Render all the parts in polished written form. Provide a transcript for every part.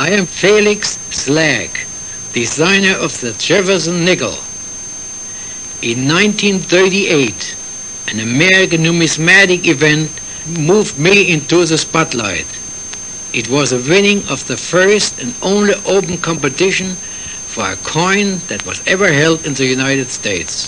I am Felix Slag, designer of the Jefferson nickel. In 1938, an American numismatic event moved me into the spotlight. It was a winning of the first and only open competition for a coin that was ever held in the United States.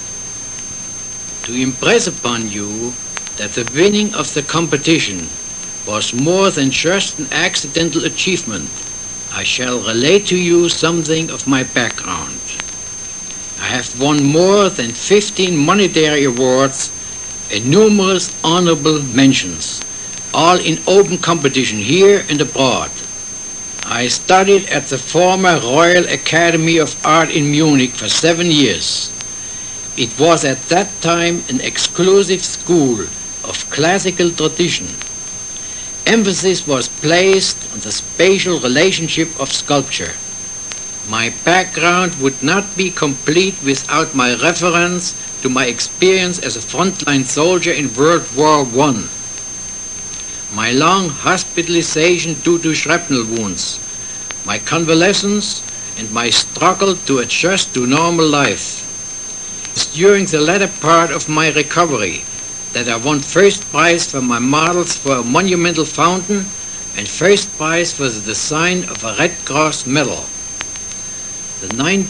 To impress upon you that the winning of the competition was more than just an accidental achievement, I shall relate to you something of my background. I have won more than 15 monetary awards and numerous honorable mentions, all in open competition here and abroad. I studied at the former Royal Academy of Art in Munich for 7 years. It was at that time an exclusive school of classical tradition. Emphasis was placed on the spatial relationship of sculpture. My background would not be complete without my reference to my experience as a frontline soldier in World War I. My long hospitalization due to shrapnel wounds, my convalescence, and my struggle to adjust to normal life. It's during the latter part of my recovery that I won first prize for my models for a monumental fountain and first prize for the design of a Red Cross medal. The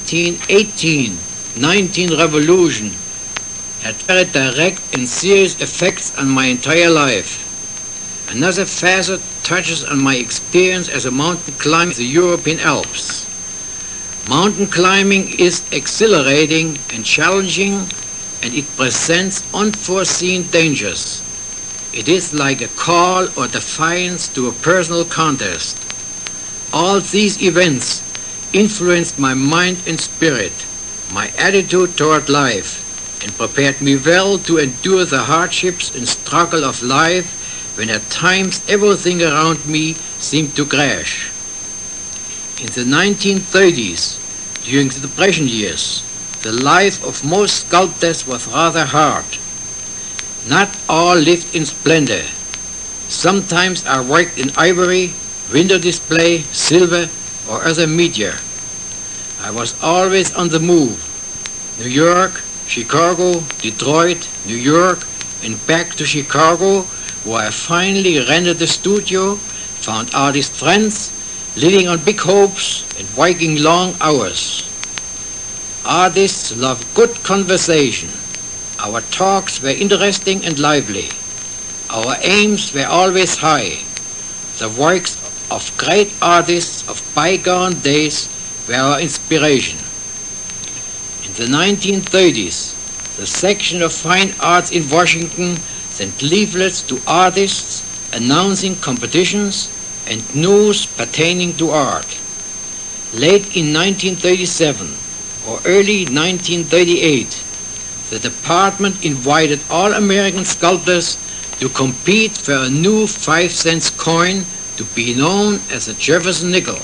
1918-19 revolution had very direct and serious effects on my entire life. Another facet touches on my experience as a mountain climber in the European Alps. Mountain climbing is exhilarating and challenging, and it presents unforeseen dangers. It is like a call or defiance to a personal contest. All these events influenced my mind and spirit, my attitude toward life, and prepared me well to endure the hardships and struggle of life when at times everything around me seemed to crash. In the 1930s, during the Depression years, the life of most sculptors was rather hard. Not all lived in splendor. Sometimes I worked in ivory, window display, silver, or other media. I was always on the move. New York, Chicago, Detroit, New York, and back to Chicago, where I finally rented a studio, found artist friends, living on big hopes and working long hours. Artists love good conversation. Our talks were interesting and lively. Our aims were always high. The works of great artists of bygone days were our inspiration. In the 1930s, the section of fine arts in Washington sent leaflets to artists announcing competitions and news pertaining to art. Late in 1937 or early 1938, the department invited all American sculptors to compete for a new 5-cent coin to be known as the Jefferson nickel.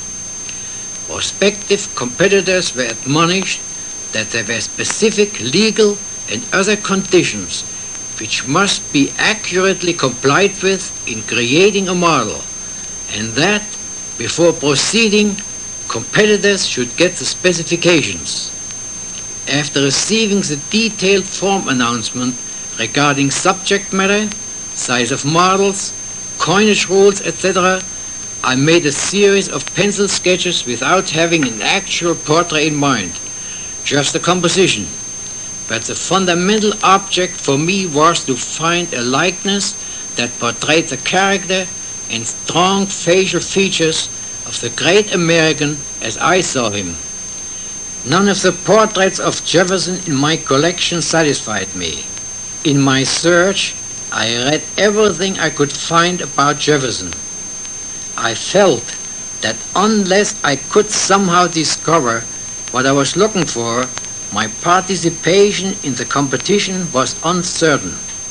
Prospective competitors were admonished that there were specific legal and other conditions which must be accurately complied with in creating a model, and that, before proceeding, competitors should get the specifications. After receiving the detailed form announcement regarding subject matter, size of models, coinage rules, etc., I made a series of pencil sketches without having an actual portrait in mind, just a composition. But the fundamental object for me was to find a likeness that portrayed the character and strong facial features of the great American as I saw him. None of the portraits of Jefferson in my collection satisfied me. In my search, I read everything I could find about Jefferson. I felt that unless I could somehow discover what I was looking for, my participation in the competition was uncertain.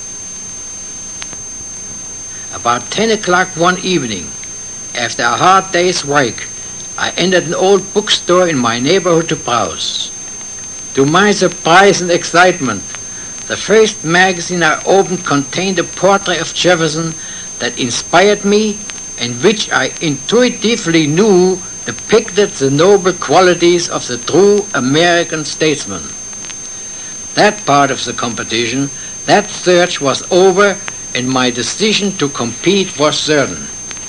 About 10 o'clock one evening, after a hard day's work, I entered an old bookstore in my neighborhood to browse. To my surprise and excitement, the first magazine I opened contained a portrait of Jefferson that inspired me and which I intuitively knew depicted the noble qualities of the true American statesman. That part of the competition, that search was over, and my decision to compete was certain.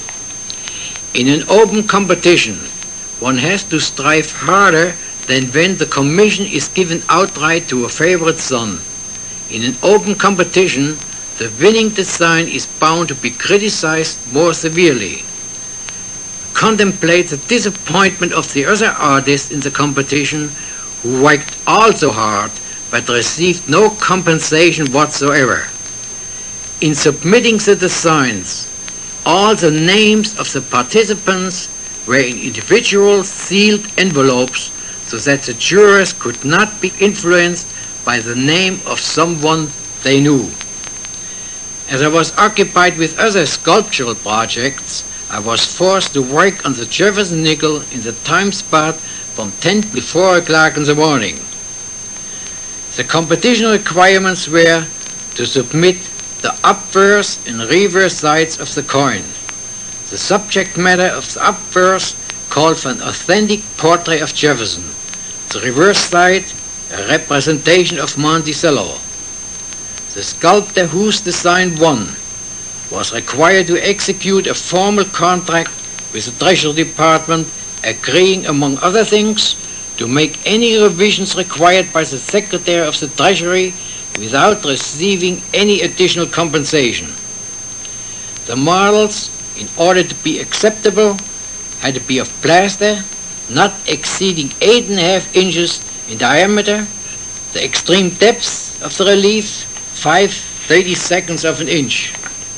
In an open competition, one has to strive harder than when the commission is given outright to a favorite son. In an open competition, the winning design is bound to be criticized more severely. Contemplate the disappointment of the other artists in the competition who worked also hard but received no compensation whatsoever. In submitting the designs, all the names of the participants were in individual sealed envelopes so that the jurors could not be influenced by the name of someone they knew. As I was occupied with other sculptural projects, I was forced to work on the Jefferson Nickel in the time spot from 10 to 4 o'clock in the morning. The competition requirements were to submit the obverse and reverse sides of the coin. The subject matter of the obverse called for an authentic portrait of Jefferson. The reverse side, a representation of Monticello. The sculptor whose design won was required to execute a formal contract with the Treasury Department, agreeing, among other things, to make any revisions required by the Secretary of the Treasury without receiving any additional compensation. The models, in order to be acceptable, had to be of plaster, not exceeding 8.5 inches in diameter, the extreme depth of the reliefs 5/32 of an inch.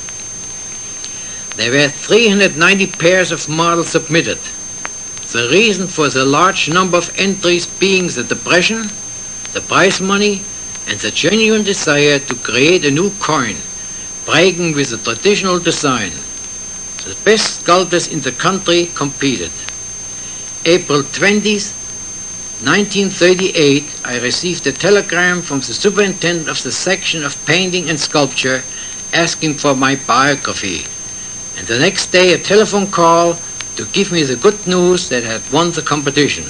There were 390 pairs of models submitted. The reason for the large number of entries being the Depression, the prize money, and the genuine desire to create a new coin, breaking with the traditional design. The best sculptors in the country competed. April 20th, 1938, I received a telegram from the superintendent of the section of painting and sculpture asking for my biography, and the next day a telephone call to give me the good news that I had won the competition.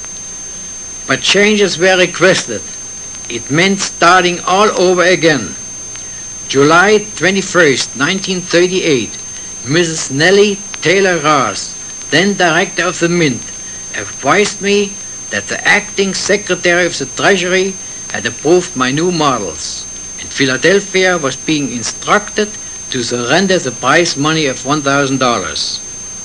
But changes were requested. It meant starting all over again. July 21st, 1938, Mrs. Nellie Taylor Ross, then director of the Mint, advised me that the acting secretary of the Treasury had approved my new models, and Philadelphia was being instructed to surrender the prize money of $1,000.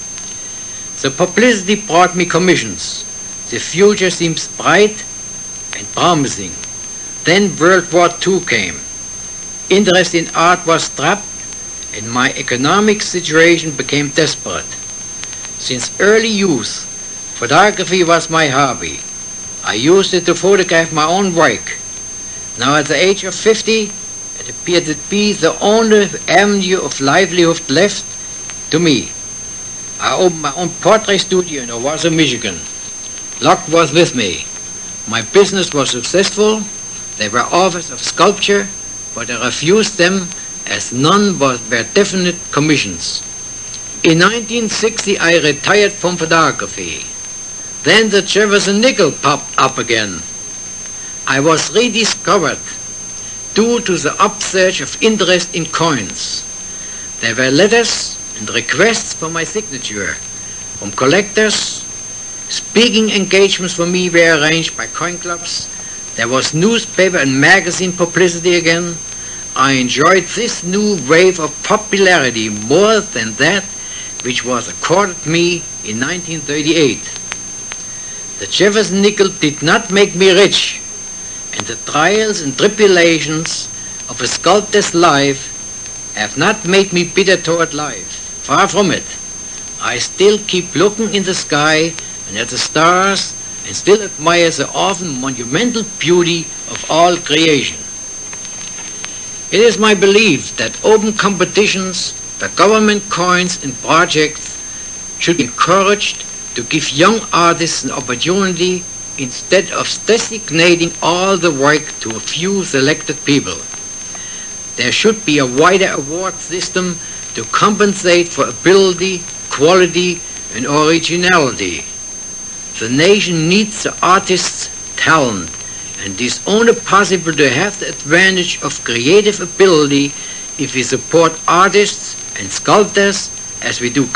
The publicity brought me commissions. The future seems bright and promising. Then World War II came. Interest in art was trapped, and my economic situation became desperate. Since early youth, photography was my hobby. I used it to photograph my own work. Now at the age of 50, it appeared to be the only avenue of livelihood left to me. I opened my own portrait studio in Owasso, Michigan. Luck was with me. My business was successful. There were offers of sculpture, but I refused them as none were definite commissions. In 1960, I retired from photography. Then the Jefferson Nickel popped up again. I was rediscovered due to the upsurge of interest in coins. There were letters and requests for my signature from collectors. Speaking engagements for me were arranged by coin clubs. There was newspaper and magazine publicity again. I enjoyed this new wave of popularity more than that which was accorded me in 1938. The Jefferson Nickel did not make me rich, and the trials and tribulations of a sculptor's life have not made me bitter toward life. Far from it. I still keep looking in the sky and at the stars and still admire the often monumental beauty of all creation. It is my belief that open competitions for government coins and projects should be encouraged to give young artists an opportunity instead of designating all the work to a few selected people. There should be a wider award system to compensate for ability, quality, and originality. The nation needs the artist's talent, and it is only possible to have the advantage of creative ability if we support artists and sculptors as we do